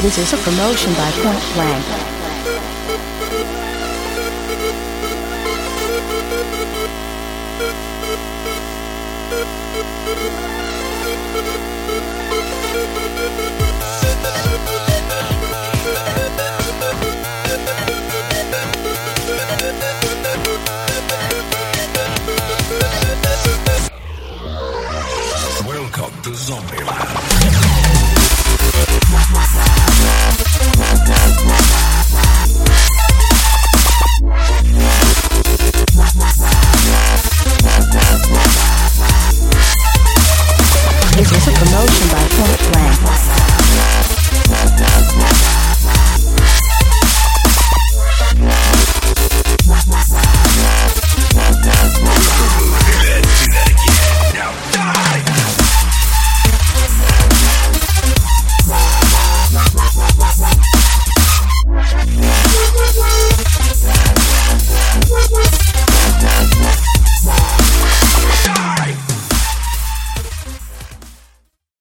This is a promotion by Point Blank. Welcome to Zombieland. This is a promotion by Point Blank.